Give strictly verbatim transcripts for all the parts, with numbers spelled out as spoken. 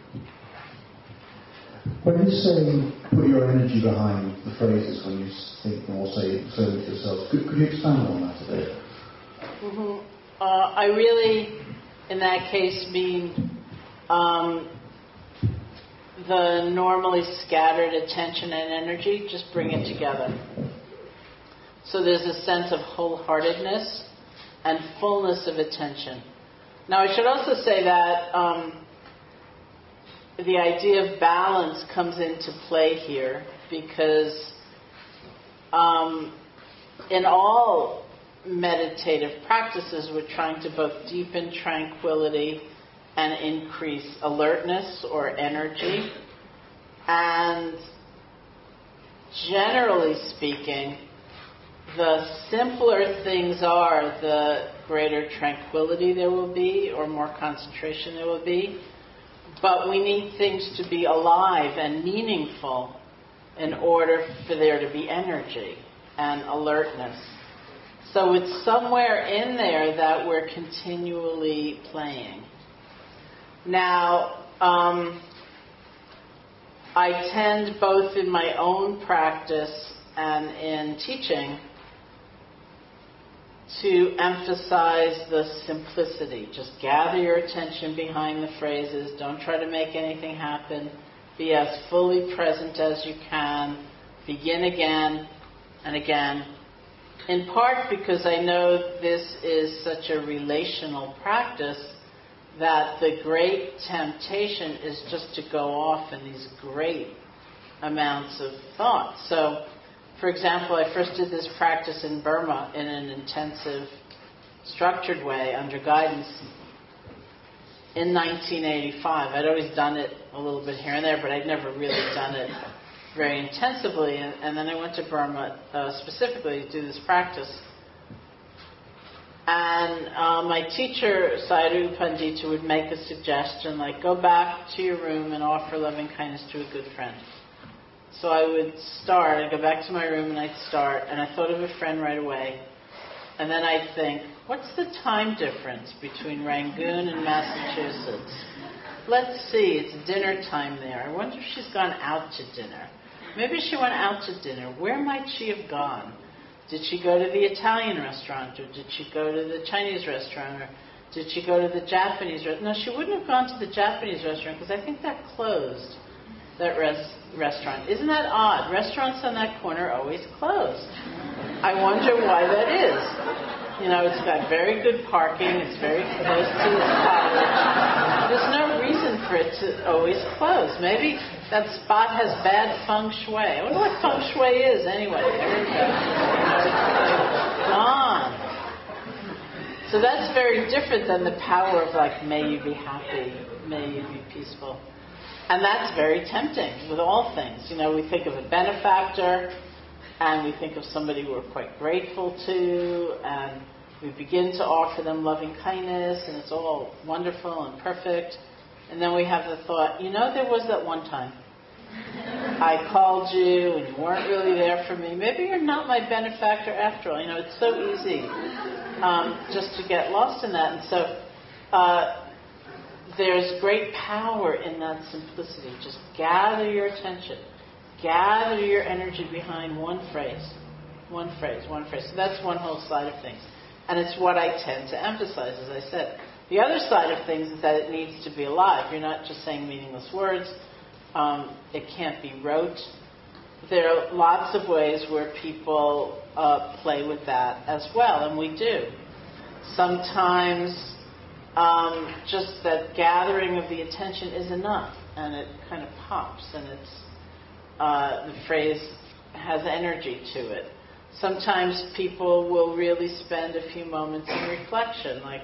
When you say put your energy behind the phrases, when you think or say, say them to yourself, could, could you expand on that a bit? Mm-hmm. Uh, I really, in that case, mean um, the normally scattered attention and energy, just bring it together. So there's a sense of wholeheartedness and fullness of attention. Now, I should also say that um, the idea of balance comes into play here, because um, in all meditative practices, we're trying to both deepen tranquility and increase alertness or energy. And generally speaking, the simpler things are, the greater tranquility there will be, or more concentration there will be. But we need things to be alive and meaningful in order for there to be energy and alertness. So it's somewhere in there that we're continually playing. Now, um, I tend, both in my own practice and in teaching, to emphasize the simplicity. Just gather your attention behind the phrases. Don't try to make anything happen. Be as fully present as you can. Begin again and again. In part because I know this is such a relational practice that the great temptation is just to go off in these great amounts of thought. So, for example, I first did this practice in Burma in an intensive, structured way under guidance in nineteen eighty-five. I'd always done it a little bit here and there, but I'd never really done it very intensively. And, and then I went to Burma uh, specifically to do this practice. And uh, my teacher, Sayadaw U Pandita, would make a suggestion like, go back to your room and offer loving kindness to a good friend. So I would start, I'd go back to my room and I'd start, and I thought of a friend right away. And then I'd think, what's the time difference between Rangoon and Massachusetts? Let's see, it's dinner time there. I wonder if she's gone out to dinner. Maybe she went out to dinner. Where might she have gone? Did she go to the Italian restaurant, or did she go to the Chinese restaurant, or did she go to the Japanese restaurant? No, she wouldn't have gone to the Japanese restaurant because I think that closed. That res- restaurant. Isn't that odd? Restaurants on that corner are always closed. I wonder why that is. You know, it's got very good parking. It's very close to the college. There's no reason for it to always close. Maybe that spot has bad feng shui. I wonder what feng shui is anyway. There you go. It's gone. So that's very different than the power of like, may you be happy, may you be peaceful. And that's very tempting with all things. You know, we think of a benefactor, and we think of somebody we're quite grateful to, and we begin to offer them loving kindness, and it's all wonderful and perfect. And then we have the thought, you know, there was that one time I called you, and you weren't really there for me. Maybe you're not my benefactor after all. You know, it's so easy um, just to get lost in that. And so uh, there's great power in that simplicity. Just gather your attention. Gather your energy behind one phrase. One phrase, one phrase. So that's one whole side of things. And it's what I tend to emphasize, as I said. The other side of things is that it needs to be alive. You're not just saying meaningless words. Um, it can't be rote. There are lots of ways where people uh, play with that as well, and we do. Sometimes um, just that gathering of the attention is enough, and it kind of pops, and it's uh, the phrase has energy to it. Sometimes people will really spend a few moments in reflection, like,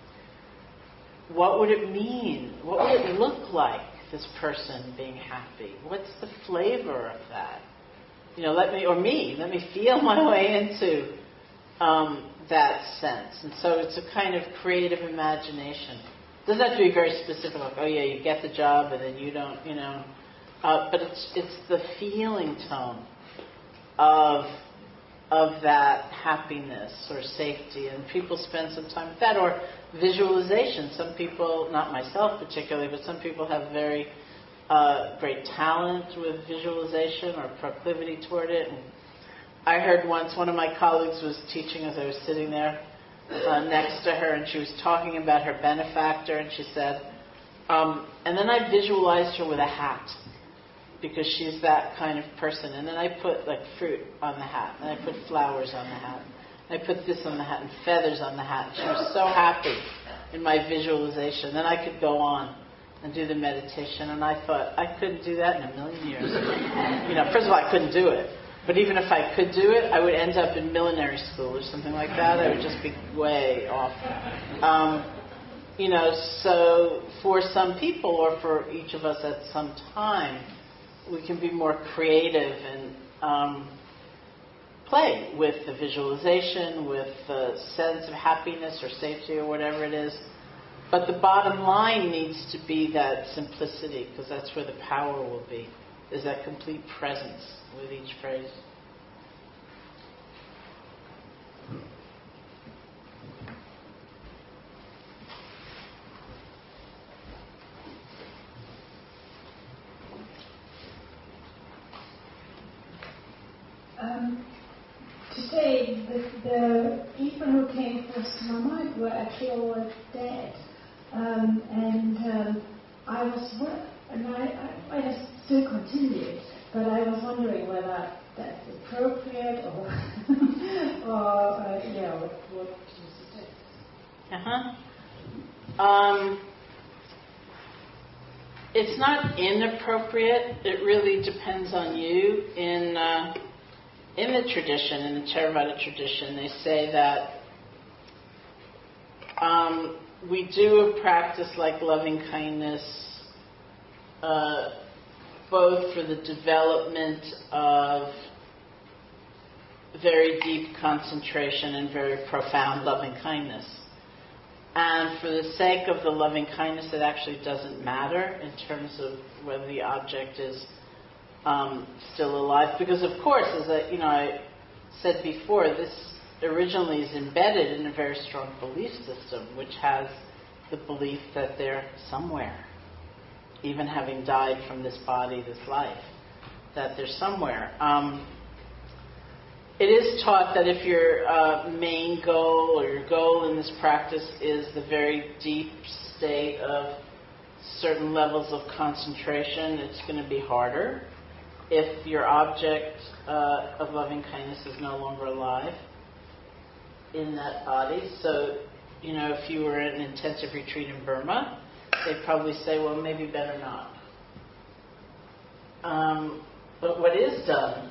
what would it mean? What would it look like, this person being happy? What's the flavor of that? You know, let me, or me, let me feel my way into um, that sense. And so it's a kind of creative imagination. It doesn't have to be very specific, like, oh yeah, you get the job and then you don't, you know. Uh, but it's it's the feeling tone of of that happiness or safety, and people spend some time with that. Or visualization. Some people, not myself particularly, but some people have very uh, great talent with visualization or proclivity toward it. And I heard once one of my colleagues was teaching as I was sitting there uh, next to her, and she was talking about her benefactor, and she said, um, and then I visualized her with a hat, because she's that kind of person. And then I put like fruit on the hat, and I put flowers on the hat, and I put this on the hat, and feathers on the hat. She was so happy in my visualization. Then I could go on and do the meditation, and I thought, I couldn't do that in a million years. You know, first of all, I couldn't do it. But even if I could do it, I would end up in millinery school or something like that. I would just be way off. Um, you know, so for some people, or for each of us at some time, we can be more creative and um, play with the visualization, with the sense of happiness or safety or whatever it is. But the bottom line needs to be that simplicity, because that's where the power will be, is that complete presence with each phrase. Um, today, the, the people who came first to my mind were actually all dead. Um, and um, I was, and I, I, I just still continued, but I was wondering whether that's appropriate or, or uh, yeah, what, what do you suggest? Uh-huh. Um, it's not inappropriate. It really depends on you. In uh, in the tradition, in the Theravada tradition, they say that um, we do a practice like loving kindness, uh, both for the development of very deep concentration and very profound loving kindness. And for the sake of the loving kindness, it actually doesn't matter in terms of whether the object is um, still alive. Because of course, as I, you know, I said before, this originally is embedded in a very strong belief system, which has the belief that they're somewhere, even having died from this body, this life, that they're somewhere. Um, It is taught that if your uh, main goal or your goal in this practice is the very deep state of certain levels of concentration, it's going to be harder if your object uh, of loving kindness is no longer alive in that body. So, you know, if you were in an intensive retreat in Burma, they'd probably say, well, maybe better not. Um, but what is done,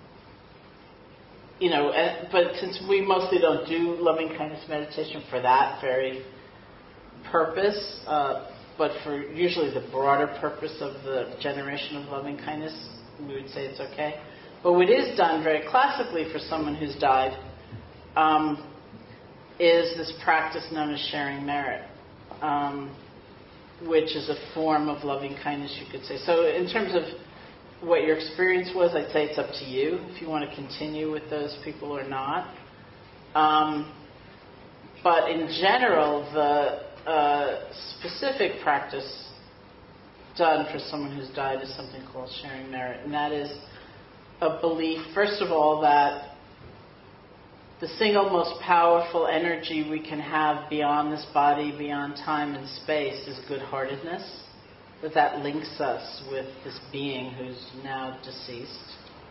you know, and, but since we mostly don't do loving kindness meditation for that very purpose, uh, but for usually the broader purpose of the generation of loving kindness, we would say it's okay. But what is done very classically for someone who's died um, is this practice known as sharing merit, um, which is a form of loving kindness, you could say. So in terms of what your experience was, I'd say it's up to you if you want to continue with those people or not. Um, but in general, the uh, specific practice done for someone who's died is something called sharing merit. And that is a belief, first of all, that the single most powerful energy we can have beyond this body, beyond time and space, is good-heartedness. That that links us with this being who's now deceased.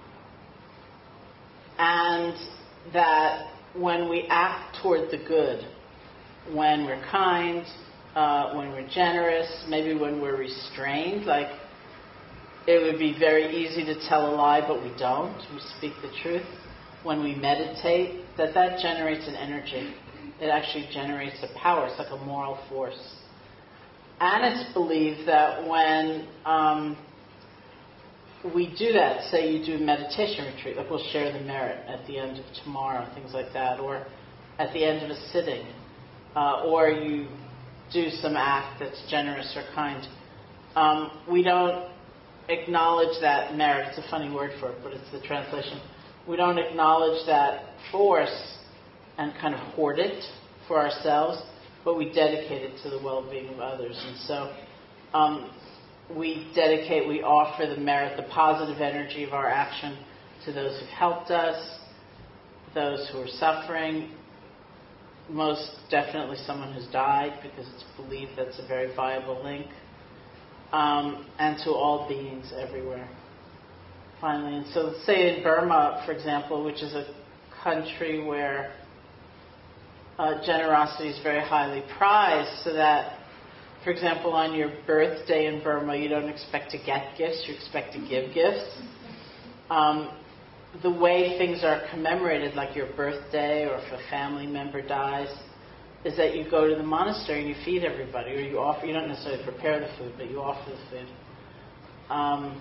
And that when we act toward the good, when we're kind, uh, when we're generous, maybe when we're restrained, like it would be very easy to tell a lie, but we don't. We speak the truth. When we meditate, that that generates an energy. It actually generates a power. It's like a moral force. And it's believed that when um, we do that, say you do a meditation retreat, like we'll share the merit at the end of tomorrow, things like that, or at the end of a sitting, uh, or you do some act that's generous or kind, um, we don't acknowledge that merit. It's a funny word for it, but it's the translation. We don't acknowledge that force and kind of hoard it for ourselves. but we dedicate it to the well-being of others. And so um, we dedicate, we offer the merit, the positive energy of our action to those who've helped us, those who are suffering, most definitely someone who's died, because it's believed that's a very viable link, um, and to all beings everywhere. Finally, and so let's say in Burma, for example, which is a country where uh, generosity is very highly prized, so that, for example, on your birthday in Burma, you don't expect to get gifts, you expect to give gifts. Um, the way things are commemorated, like your birthday or if a family member dies, is that you go to the monastery and you feed everybody, or you offer, you don't necessarily prepare the food, but you offer the food. Um,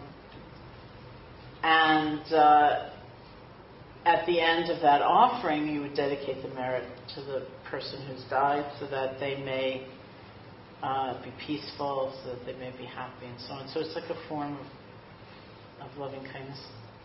And uh, at the end of that offering, you would dedicate the merit to the person who's died, so that they may uh, be peaceful, so that they may be happy, and so on. So it's like a form of, of loving kindness.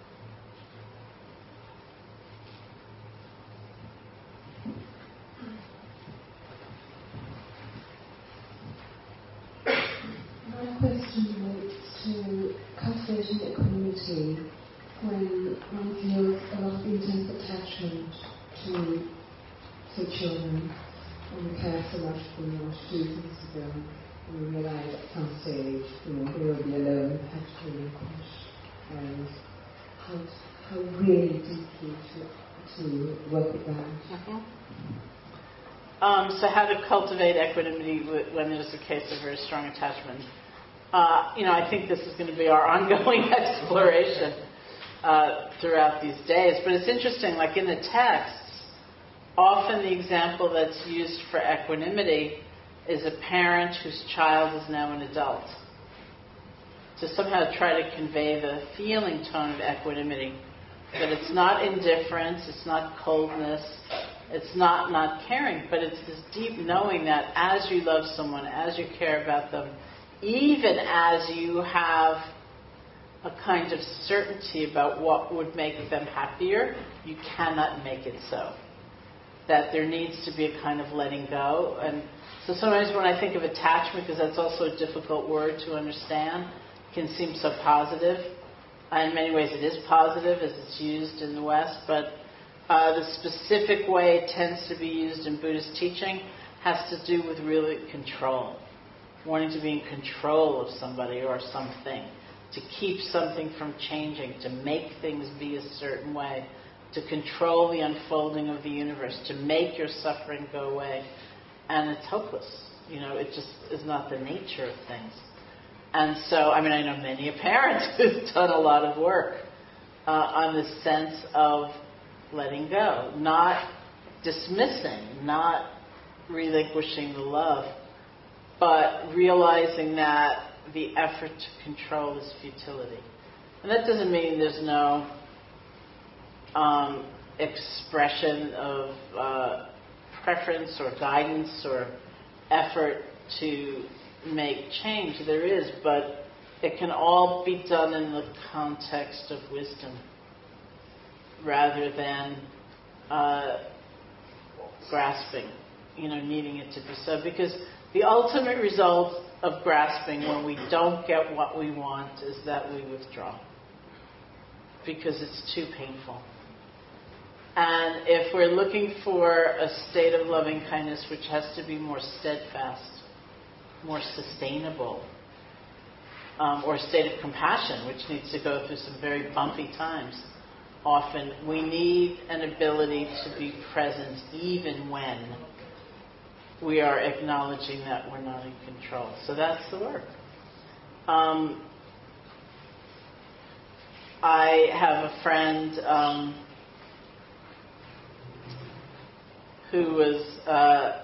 My question relates to cultivating equanimity when one feels a lot of intense attachment to, to children, and we care so much for them, we want to do things with them, and we realize at some stage, you know, they will be alone, have to relinquish, and how, how really deeply to, to work with that. Mm-hmm. Um, so how to cultivate equanimity when there's a case of very strong attachment. Uh, you know, I think this is going to be our ongoing exploration uh, throughout these days. But it's interesting, like in the texts, often the example that's used for equanimity is a parent whose child is now an adult. To somehow try to convey the feeling tone of equanimity. That it's not indifference, it's not coldness, it's not not caring, but it's this deep knowing that as you love someone, as you care about them, even as you have a kind of certainty about what would make them happier, you cannot make it so. That there needs to be a kind of letting go. And so sometimes when I think of attachment, because that's also a difficult word to understand, it can seem so positive. In many ways it is positive as it's used in the West, but uh, the specific way it tends to be used in Buddhist teaching has to do with really control. Wanting to be in control of somebody or something, to keep something from changing, to make things be a certain way, to control the unfolding of the universe, to make your suffering go away. And it's hopeless. You know, it just is not the nature of things. And so, I mean, I know many a parent who's done a lot of work uh, on this sense of letting go, not dismissing, not relinquishing the love, but realizing that the effort to control is futility. And that doesn't mean there's no um, expression of uh, preference or guidance or effort to make change. There is, but it can all be done in the context of wisdom rather than uh, grasping, you know, needing it to be so. Because the ultimate result of grasping when we don't get what we want is that we withdraw because it's too painful. And if we're looking for a state of loving kindness which has to be more steadfast, more sustainable, um, or a state of compassion which needs to go through some very bumpy times, often we need an ability to be present even when we are acknowledging that we're not in control. So that's the work. Um, I have a friend um, who was, uh,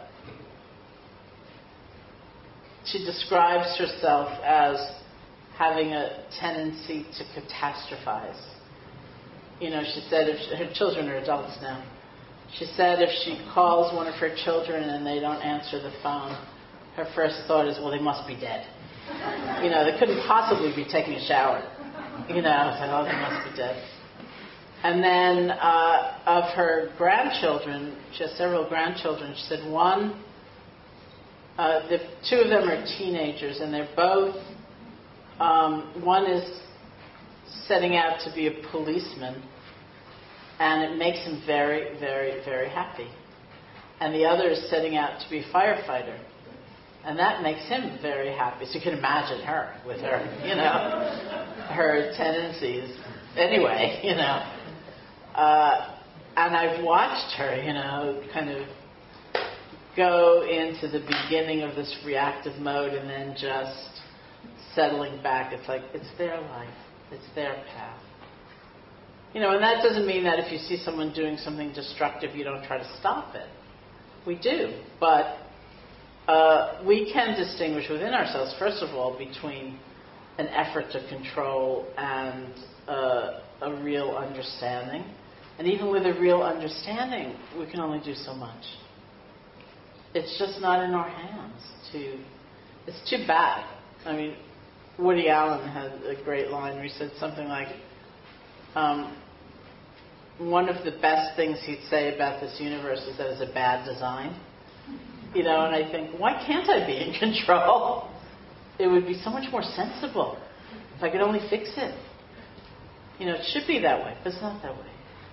she describes herself as having a tendency to catastrophize. You know, she said if she, her children are adults now. She said if she calls one of her children and they don't answer the phone, her first thought is, well, they must be dead. You know, they couldn't possibly be taking a shower. You know, it's like, oh, they must be dead. And then uh, of her grandchildren, she has several grandchildren, she said one uh, the two of them are teenagers, and they're both, um, one is setting out to be a policeman, and it makes him very, very, very happy. And the other is setting out to be a firefighter, and that makes him very happy. So you can imagine her with her, you know, her tendencies. Anyway, you know. Uh, and I've watched her, you know, kind of go into the beginning of this reactive mode and then just settling back. It's like, it's their life. It's their path. You know, and that doesn't mean that if you see someone doing something destructive, you don't try to stop it. We do. But uh, we can distinguish within ourselves, first of all, between an effort to control and uh, a real understanding. And even with a real understanding, we can only do so much. It's just not in our hands to... It's too bad. I mean, Woody Allen had a great line where he said something like, um, one of the best things he'd say about this universe is that it's a bad design. You know, and I think, why can't I be in control? It would be so much more sensible if I could only fix it. You know, it should be that way, but it's not that way.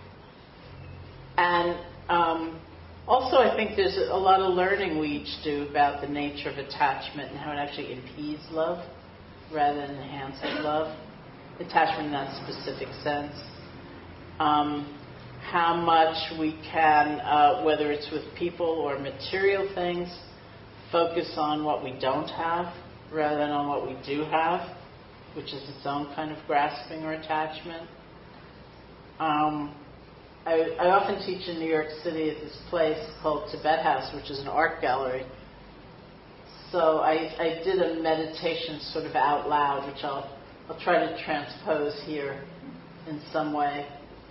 And um, also, I think there's a lot of learning we each do about the nature of attachment and how it actually impedes love rather than enhances love. Attachment in that specific sense. Um, how much we can, uh, whether it's with people or material things, focus on what we don't have rather than on what we do have, which is its own kind of grasping or attachment. Um, I, I often teach in New York City at this place called Tibet House, which is an art gallery. So I, I did a meditation sort of out loud, which I'll, I'll try to transpose here in some way.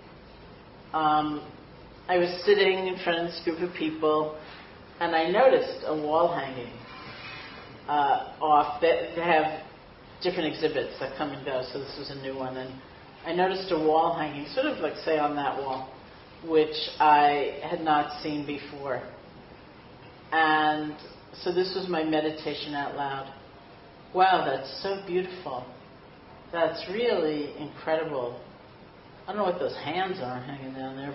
Um, I was sitting in front of this group of people, and I noticed a wall hanging uh, off. They, they have different exhibits that come and go, so this was a new one. And I noticed a wall hanging, sort of like, say, on that wall, which I had not seen before. And so this was my meditation out loud. Wow, that's so beautiful. That's really incredible. I don't know what those hands are hanging down there,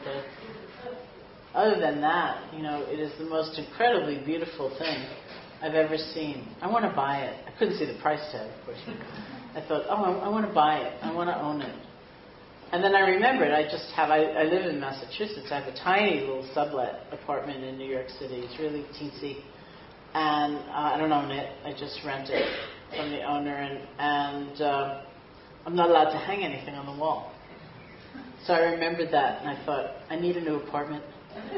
but other than that, you know, it is the most incredibly beautiful thing I've ever seen. I want to buy it. I couldn't see the price tag, of course. I thought, oh, I, I want to buy it. I want to own it. And then I remembered, I just have, I, I live in Massachusetts. I have a tiny little sublet apartment in New York City. It's really teensy. And uh, I don't own it. I just rent it from the owner. And, and uh, I'm not allowed to hang anything on the wall. So I remembered that, and I thought, I need a new apartment. you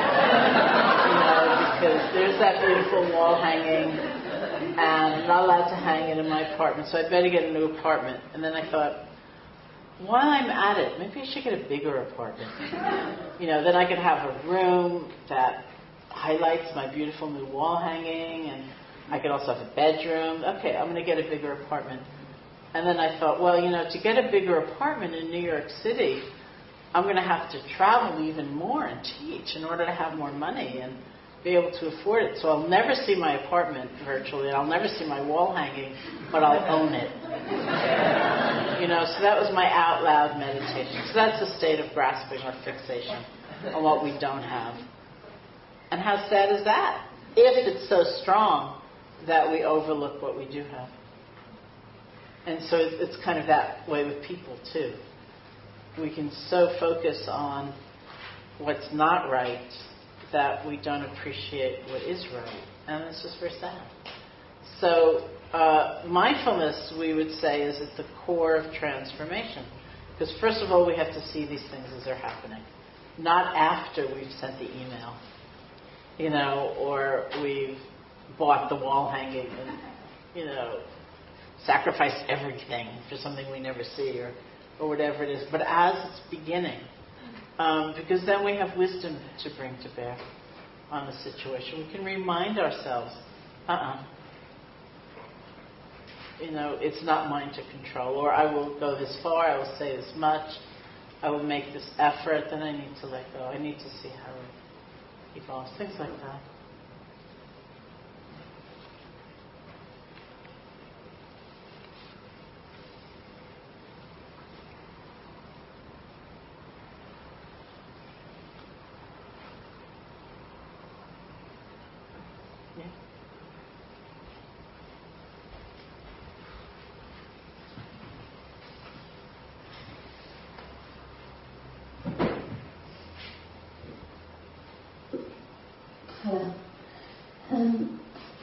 know, because there's that beautiful wall hanging, and I'm not allowed to hang it in my apartment, so I better get a new apartment. And then I thought, while I'm at it, maybe I should get a bigger apartment. You know, then I could have a room that highlights my beautiful new wall hanging, and I could also have a bedroom. Okay, I'm going to get a bigger apartment. And then I thought, well, you know, to get a bigger apartment in New York City, I'm going to have to travel even more and teach in order to have more money and be able to afford it. So I'll never see my apartment virtually. I'll never see my wall hanging, but I'll own it. You know, so that was my out loud meditation. So that's a state of grasping or fixation on what we don't have. And how sad is that? If it's so strong that we overlook what we do have. And so it's kind of that way with people, too. We can so focus on what's not right that we don't appreciate what is right. And it's just very sad. So uh, mindfulness, we would say, is at the core of transformation. Because first of all, we have to see these things as they're happening. Not after we've sent the email, you know, or we've bought the wall hanging and, you know, sacrificed everything for something we never see, or, or whatever it is. But as it's beginning, um, because then we have wisdom to bring to bear on the situation. We can remind ourselves, uh-uh, you know, it's not mine to control, or I will go this far, I will say this much, I will make this effort, then I need to let go. I need to see how it evolves, things like that.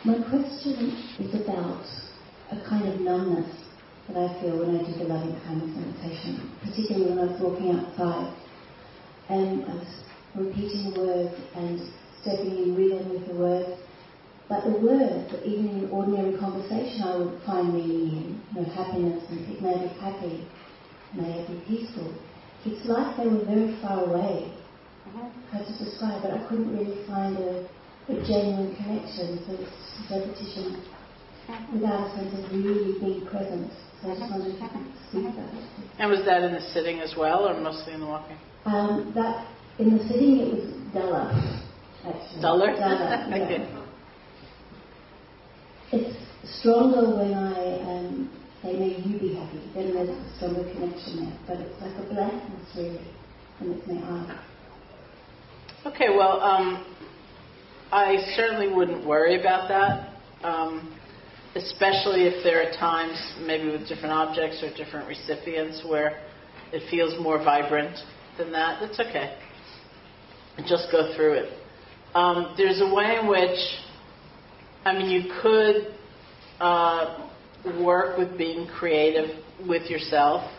My question is about a kind of numbness that I feel when I do the loving kindness meditation, particularly when I was walking outside and I was repeating the words and stepping in rhythm with the words. But the words, that even in ordinary conversation I would find meaning in, you know, happiness, and it may be happy, may it be peaceful. It's like they were very far away. How to describe it, I couldn't really find a, a genuine connection, so it's repetition without a sense of really being present. So I just wondered if you could speak about it. And was that in the sitting as well, or mostly in the walking? Um, that in the sitting it was duller, actually. Duller? Duller, yeah. Okay. It's stronger when I um, say, may you be happy. Then there's a stronger connection there. But it's like a blankness, really, and it's my eye. Okay, well, um, I certainly wouldn't worry about that, um, especially if there are times, maybe with different objects or different recipients, where it feels more vibrant than that. That's okay. Just go through it. Um, there's a way in which, I mean, you could uh, work with being creative with yourself.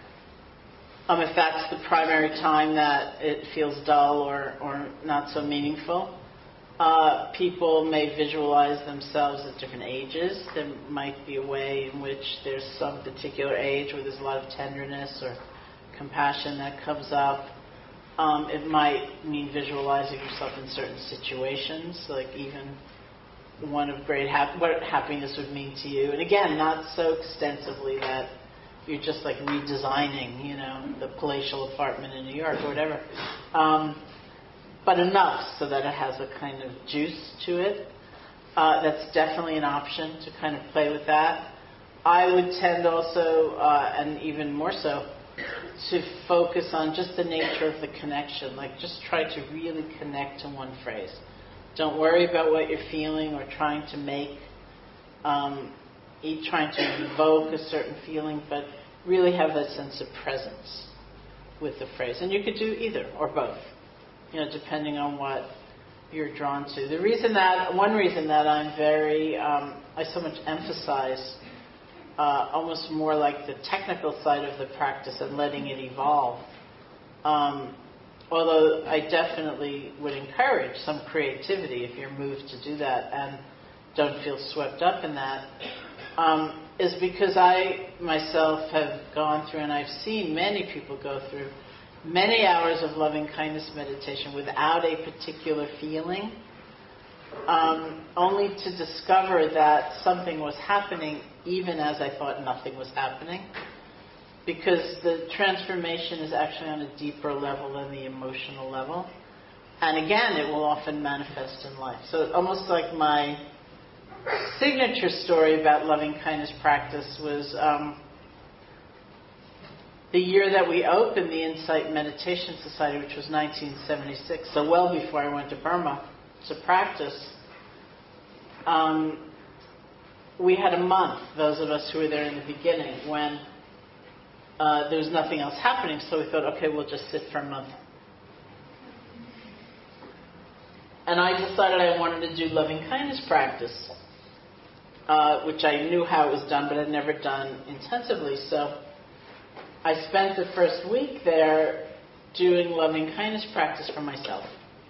Um, if that's the primary time that it feels dull or, or not so meaningful. Uh, people may visualize themselves at different ages. There might be a way in which there's some particular age where there's a lot of tenderness or compassion that comes up. Um, it might mean visualizing yourself in certain situations, like even one of great hap- what happiness would mean to you. And again, not so extensively that you're just like redesigning, you know, the palatial apartment in New York or whatever. Um, but enough so that it has a kind of juice to it. Uh, that's definitely an option to kind of play with that. I would tend also, uh, and even more so, to focus on just the nature of the connection. Like just try to really connect to one phrase. Don't worry about what you're feeling or trying to make, um, trying to evoke a certain feeling, but really have that sense of presence with the phrase. And you could do either or both, you know, depending on what you're drawn to. The reason that, one reason that I'm very, um, I so much emphasize uh, almost more like the technical side of the practice and letting it evolve. Um, although I definitely would encourage some creativity if you're moved to do that and don't feel swept up in that, um, is because I myself have gone through, and I've seen many people go through, many hours of loving kindness meditation without a particular feeling, um, only to discover that something was happening even as I thought nothing was happening. Because the transformation is actually on a deeper level than the emotional level. And again, it will often manifest in life. So almost like my signature story about loving kindness practice was um, the year that we opened the Insight Meditation Society, which was nineteen seventy-six, so well before I went to Burma to practice. Um, we had a month, those of us who were there in the beginning, when Uh, there was nothing else happening, so we thought, okay, we'll just sit for a month. And I decided I wanted to do loving kindness practice, uh, which I knew how it was done, but I'd never done intensively. So I spent the first week there doing loving kindness practice for myself.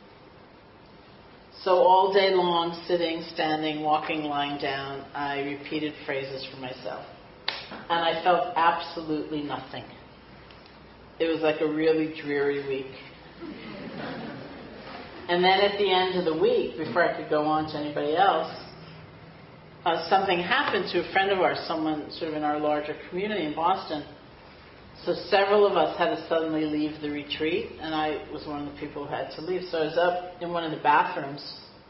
So all day long, sitting, standing, walking, lying down, I repeated phrases for myself. And I felt absolutely nothing. It was like a really dreary week. And then at the end of the week, before I could go on to anybody else, uh, something happened to a friend of ours, someone sort of in our larger community in Boston. So several of us had to suddenly leave the retreat, and I was one of the people who had to leave. So I was up in one of the bathrooms,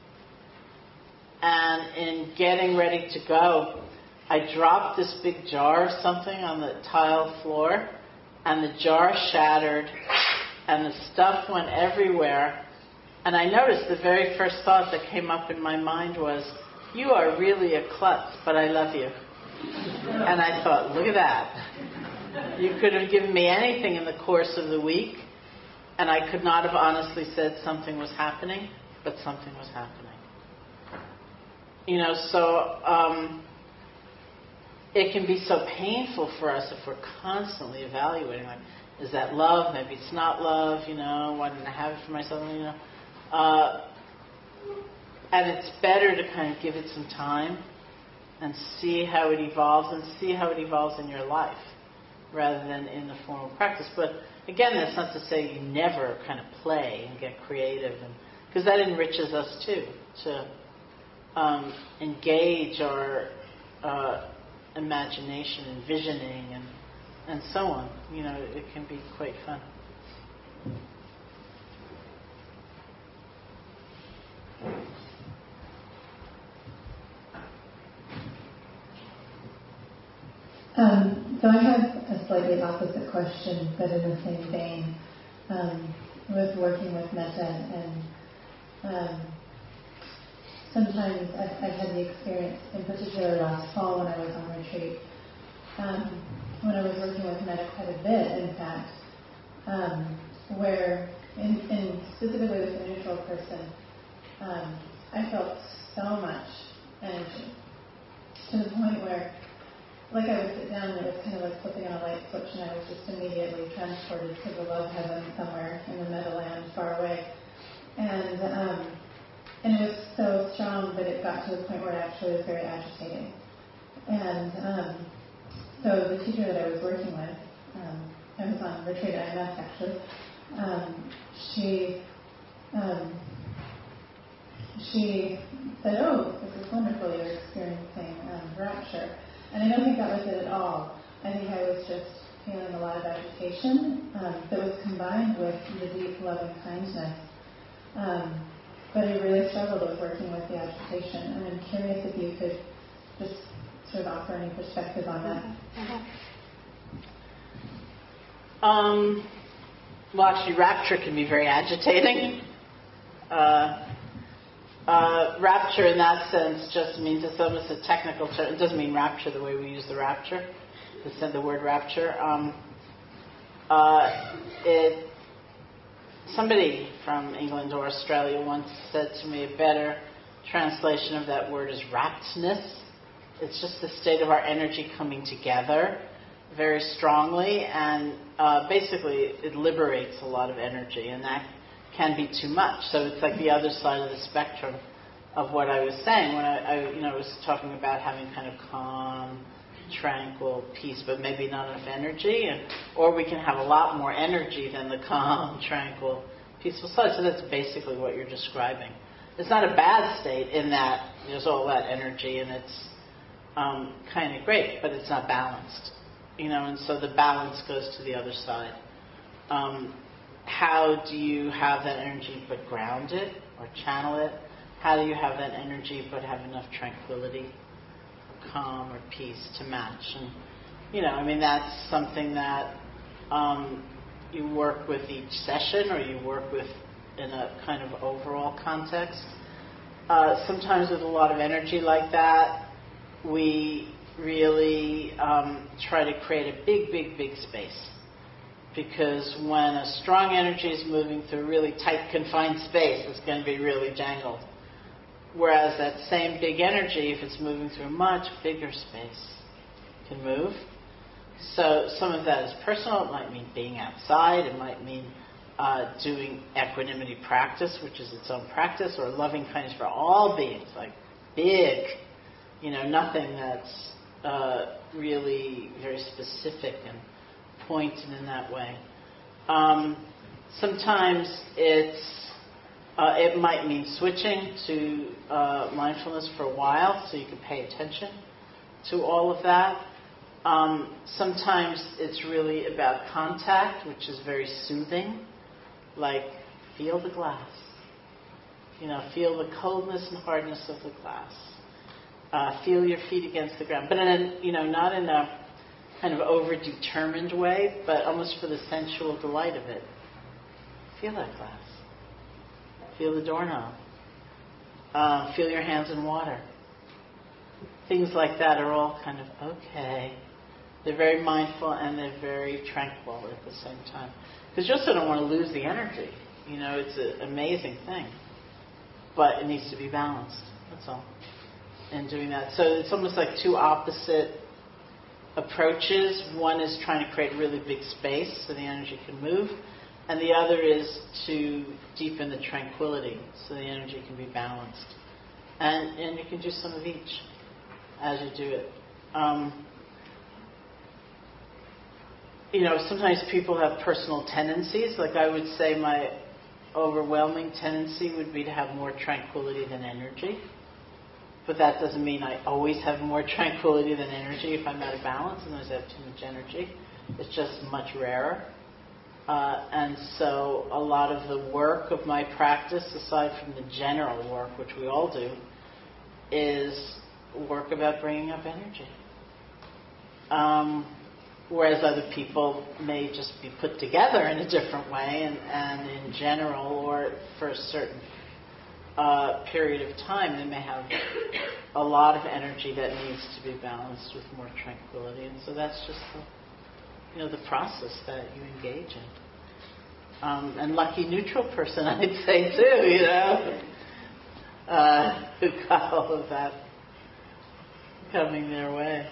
and in getting ready to go, I dropped this big jar of something on the tile floor, and the jar shattered, and the stuff went everywhere. And I noticed the very first thought that came up in my mind was, you are really a klutz, but I love you. And I thought, look at that. You could have given me anything in the course of the week, and I could not have honestly said something was happening, but something was happening. you know, so um, it can be so painful for us if we're constantly evaluating, like, is that love? Maybe it's not love, you know, why didn't I have it for myself, you know. Uh, and it's better to kind of give it some time and see how it evolves and see how it evolves in your life rather than in the formal practice. But again, that's not to say you never kind of play and get creative, and because that enriches us too, to um, engage our uh, imagination and visioning and, and so on. You know, it can be quite fun. Um, so I have a slightly opposite question, but in the same vein. Um, with working with metta, and um, sometimes I've, I've had the experience, in particular last fall when I was on retreat, um, when I was working with metta quite a bit, in fact, um, where, in, in specifically with a neutral person, um, I felt so much energy to the point where, like, I would sit down and it was kind of like flipping on a light switch, and I was just immediately transported to the love heaven somewhere in the Meadowland far away. And um, and it was so strong that it got to the point where it actually was very agitating. And um, so the teacher that I was working with, um, I was on retreat at I M S actually, um, she um, she said, "Oh, this is wonderful, you're experiencing um, rapture." And I don't think that was it at all. I think I was just feeling a lot of agitation um, that was combined with the deep loving kindness. Um, but I really struggled with working with the agitation. And I'm curious if you could just sort of offer any perspective on that. Um, well, actually, rapture can be very agitating. Uh, Uh, rapture in that sense just means, it's almost a technical term. It doesn't mean rapture the way we use the rapture, the, the word rapture. Um, uh, it, somebody from England or Australia once said to me, a better translation of that word is raptness. It's just the state of our energy coming together very strongly, and uh, basically it liberates a lot of energy, and that can be too much. So it's like the other side of the spectrum of what I was saying when I, I you know, was talking about having kind of calm, tranquil peace, but maybe not enough energy, and or we can have a lot more energy than the calm, tranquil, peaceful side. So that's basically what you're describing. It's not a bad state in that there's all that energy and it's um, kind of great, but it's not balanced, you know. And so the balance goes to the other side. Um, How do you have that energy but ground it or channel it? How do you have that energy but have enough tranquility, or calm, or peace to match? And, you know, I mean, that's something that um, you work with each session, or you work with in a kind of overall context. Uh, sometimes with a lot of energy like that, we really um, try to create a big, big, big space. Because when a strong energy is moving through a really tight, confined space, it's going to be really jangled. Whereas that same big energy, if it's moving through a much bigger space, can move. So some of that is personal. It might mean being outside. It might mean uh, doing equanimity practice, which is its own practice, or loving kindness for all beings, like big, you know, nothing that's uh, really very specific and pointed in that way. Um, sometimes it's uh, it might mean switching to uh, mindfulness for a while, so you can pay attention to all of that. Um, sometimes it's really about contact, which is very soothing, like feel the glass, you know, feel the coldness and hardness of the glass, uh, feel your feet against the ground, but in a, you know, not in a kind of over-determined way, but almost for the sensual delight of it. Feel that glass. Feel the doorknob. Uh, feel your hands in water. Things like that are all kind of okay. They're very mindful and they're very tranquil at the same time. Because you also don't want to lose the energy. You know, it's an amazing thing. But it needs to be balanced. That's all. in doing that. So it's almost like two opposite approaches. One is trying to create really big space so the energy can move, and the other is to deepen the tranquility so the energy can be balanced. And and you can do some of each as you do it. Um, you know, sometimes people have personal tendencies. Like I would say my overwhelming tendency would be to have more tranquility than energy. But that doesn't mean I always have more tranquility than energy if I'm out of balance, and I have too much energy. It's just much rarer. Uh, and so a lot of the work of my practice, aside from the general work, which we all do, is work about bringing up energy. Um, whereas other people may just be put together in a different way, and, and in general, or for a certain uh, period of time, they may have a lot of energy that needs to be balanced with more tranquility. And so that's just the, you know, the process that you engage in. Um, and lucky neutral person, I'd say too, you know, uh, who got all of that coming their way.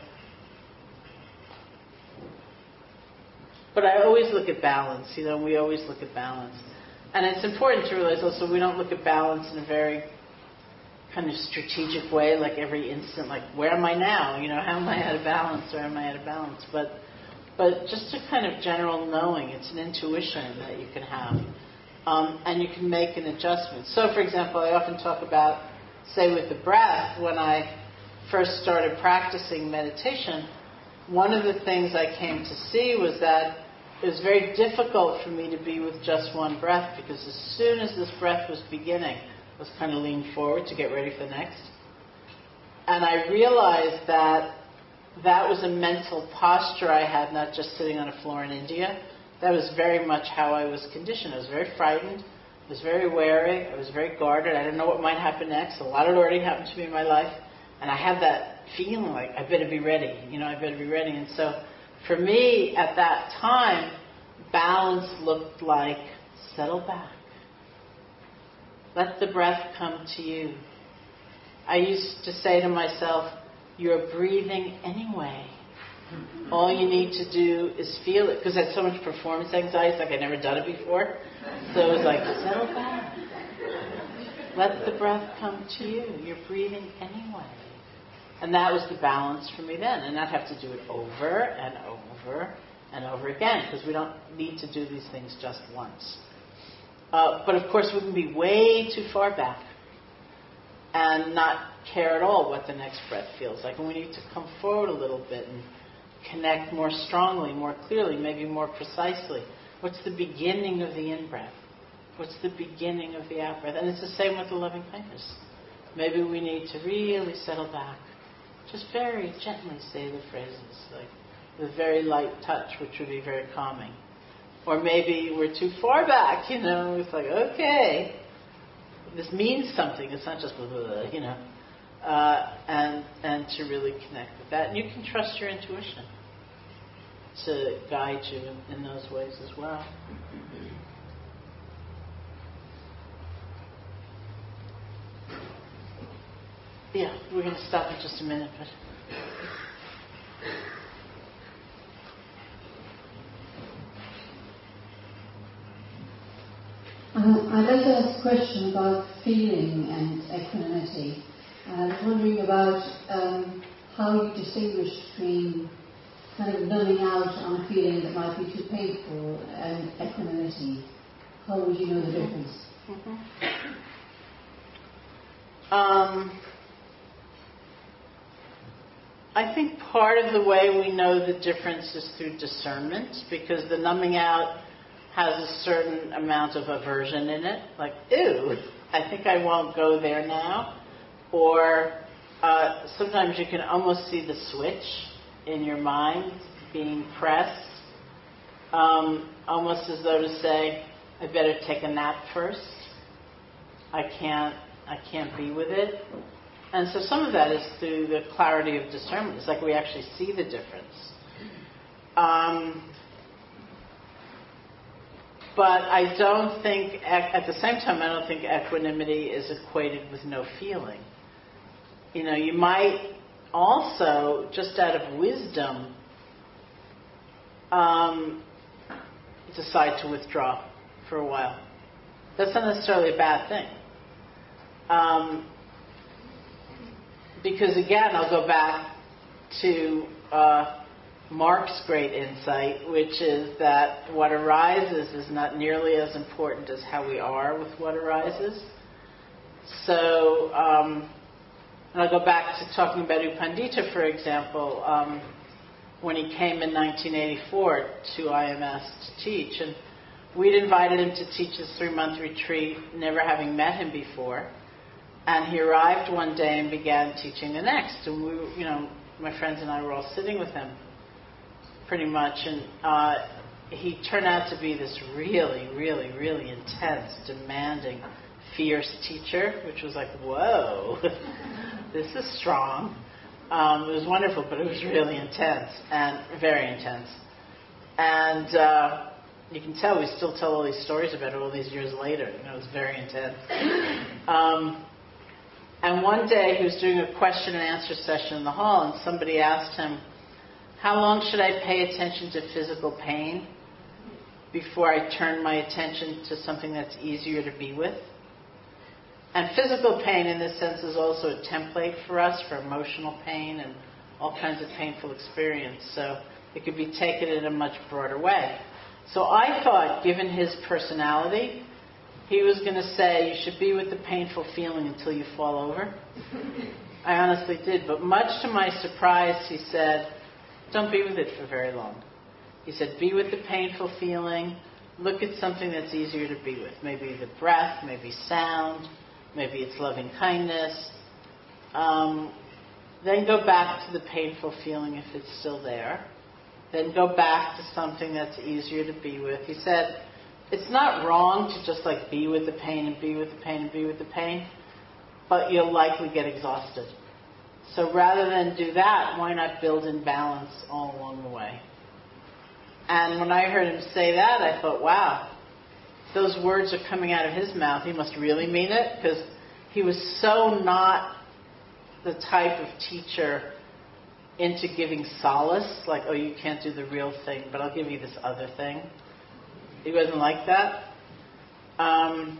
But I always look at balance, you know, we always look at balance. And it's important to realize also we don't look at balance in a very kind of strategic way, like every instant, like where am I now? You know, how am I out of balance or am I out of balance? But but just a kind of general knowing, it's an intuition that you can have. Um, and you can make an adjustment. So, for example, I often talk about, say with the breath, when I first started practicing meditation, one of the things I came to see was that it was very difficult for me to be with just one breath, because as soon as this breath was beginning, I was kind of leaning forward to get ready for the next. And I realized that that was a mental posture I had, not just sitting on a floor in India. That was very much how I was conditioned. I was very frightened. I was very wary. I was very guarded. I didn't know what might happen next. A lot had already happened to me in my life. And I had that feeling like, I better be ready. You know, I better be ready. And so for me, at that time, balance looked like settle back. Let the breath come to you. I used to say to myself, you're breathing anyway. All you need to do is feel it. Because I had so much performance anxiety, like I'd never done it before. So it was like, settle back. Let the breath come to you. You're breathing anyway. And that was the balance for me then. And I'd have to do it over and over and over again, because we don't need to do these things just once. Uh, but of course, we can be way too far back and not care at all what the next breath feels like. And we need to come forward a little bit and connect more strongly, more clearly, maybe more precisely. What's the beginning of the in-breath? What's the beginning of the out-breath? And it's the same with the loving kindness. Maybe we need to really settle back. Just very gently say the phrases, like with very light touch, which would be very calming. Or maybe we're too far back, you know, it's like, okay, this means something. It's not just, you know, uh, and and to really connect with that. And you can trust your intuition to guide you in, in those ways as well. Yeah, we're going to stop in just a minute, but... Um, I'd like to ask a question about feeling and equanimity. And I was wondering about um, how you distinguish between kind of numbing out on a feeling that might be too painful and equanimity. How would you know the difference? Mm-hmm. Um, I think part of the way we know the difference is through discernment, because the numbing out has a certain amount of aversion in it, like, ew, I think I won't go there now. Or uh, sometimes you can almost see the switch in your mind being pressed, um, almost as though to say, I better take a nap first. I can't, I can't be with it. And so some of that is through the clarity of discernment. It's like we actually see the difference. Um, but I don't think, at the same time, I don't think equanimity is equated with no feeling. you know, you might also, just out of wisdom, um, decide to withdraw for a while. That's not necessarily a bad thing. Um, because again, I'll go back to uh, Mark's great insight, which is that what arises is not nearly as important as how we are with what arises. So, um, and I'll go back to talking about U Pandita, for example, um, when he came in nineteen eighty-four to I M S to teach. And we'd invited him to teach his three-month retreat, never having met him before. And he arrived one day and began teaching the next. And we, you know, my friends and I were all sitting with him, pretty much. And uh, he turned out to be this really, really, really intense, demanding, fierce teacher, which was like, whoa, this is strong. Um, it was wonderful, but it was really intense and very intense. And uh, you can tell we still tell all these stories about it all these years later. You know, it was very intense. Um, and one day he was doing a question and answer session in the hall, and somebody asked him, how long should I pay attention to physical pain before I turn my attention to something that's easier to be with? And physical pain, in this sense, is also a template for us for emotional pain and all kinds of painful experience. So it could be taken in a much broader way. So I thought, given his personality, he was going to say, you should be with the painful feeling until you fall over. I honestly did. But much to my surprise, he said, don't be with it for very long. He said, be with the painful feeling. Look at something that's easier to be with. Maybe the breath, maybe sound. Maybe it's loving kindness. Um, then go back to the painful feeling if it's still there. Then go back to something that's easier to be with. He said, it's not wrong to just like be with the pain and be with the pain and be with the pain, but you'll likely get exhausted. So rather than do that, why not build in balance all along the way? And when I heard him say that, I thought, wow, those words are coming out of his mouth. He must really mean it, because he was so not the type of teacher into giving solace, like, oh, you can't do the real thing, but I'll give you this other thing. He wasn't like that. Um,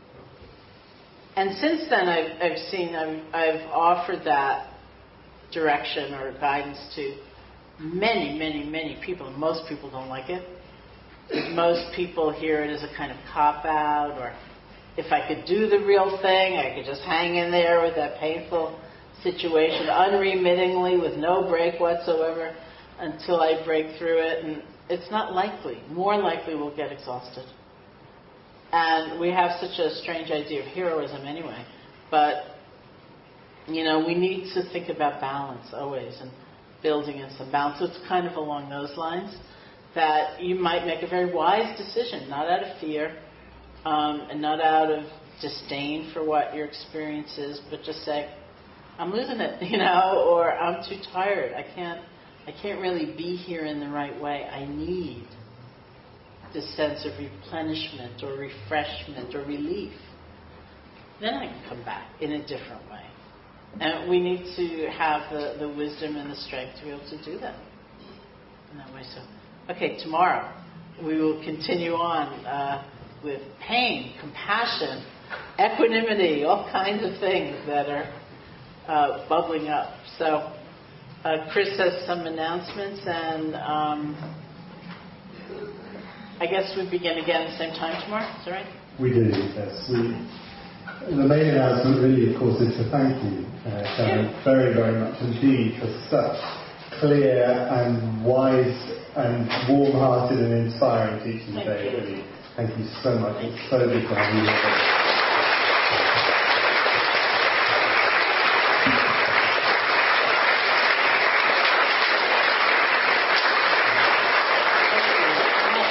and since then, I've, I've seen, I've, I've offered that direction or guidance to many, many, many people. Most people don't like it. Most people hear it as a kind of cop-out, or if I could do the real thing, I could just hang in there with that painful situation unremittingly with no break whatsoever until I break through it. And it's not likely. More likely we'll get exhausted. And we have such a strange idea of heroism anyway. But, you know, we need to think about balance always and building in some balance. So it's kind of along those lines, that you might make a very wise decision, not out of fear, um, and not out of disdain for what your experience is, but just say, I'm losing it, you know, or I'm too tired. I can't, I can't really be here in the right way. I need this sense of replenishment or refreshment or relief. Then I can come back in a different way. And we need to have the, the wisdom and the strength to be able to do that in that way. So. Okay, tomorrow we will continue on uh, with pain, compassion, equanimity, all kinds of things that are uh, bubbling up. So uh, Chris has some announcements, and um, I guess we begin again at the same time tomorrow. Is that right? We do, yes. We, the main announcement really, of course, is to thank you, uh, Sharon, yeah. very, very much indeed for such clear and wise and warm-hearted and inspiring teaching today. Really, thank you so much. It's so good to have you here.